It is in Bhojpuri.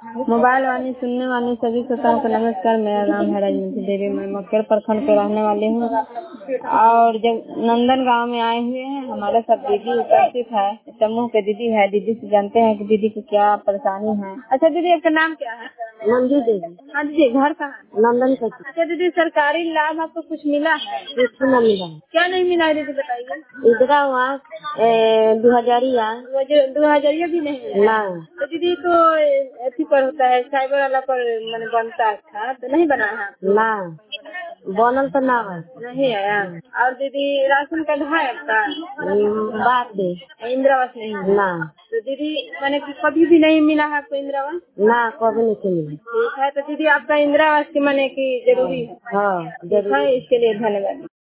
मोबाइल वाली सुनने वाले सभी श्रोताओं को नमस्कार। मेरा नाम है राजनीति देवी। मैं मक्कर प्रखंड के रहने वाली हूँ और जब नंदन गांव में आए हुए हैं, हमारे सब दीदी उपस्थित है, समूह के दीदी है। दीदी से जानते हैं कि दीदी की क्या परेशानी है। अच्छा दीदी, आपका नाम क्या है? मंजू देवी। हाँ दीदी, घर कहाँ? नंदन का। अच्छा दीदी, सरकारी लाभ आपको कुछ मिला है? कुछ न मिला। क्या नहीं मिला है दीदी, बताइए। इंदिरा आवास 2000 2000 भी नहीं मिला? ना। तो दीदी तो ऐसी पर होता है, साइबर वाला पर मैंने बनता था तो नहीं बना है ना, बनल तो ना है। नहीं आया। और दीदी राशन कार्ड है आपका? बात दे। इंदिरा आवास नहीं है? ना। तो दीदी मैंने कभी भी नहीं मिला है आपको इंदिरा आवास? ना, कभी नहीं मिला। ठीक है, तो दीदी आपका इंदिरा आवास की मैंने की जरूरी है। हाँ, ठीक है, इसके लिए धन्यवाद।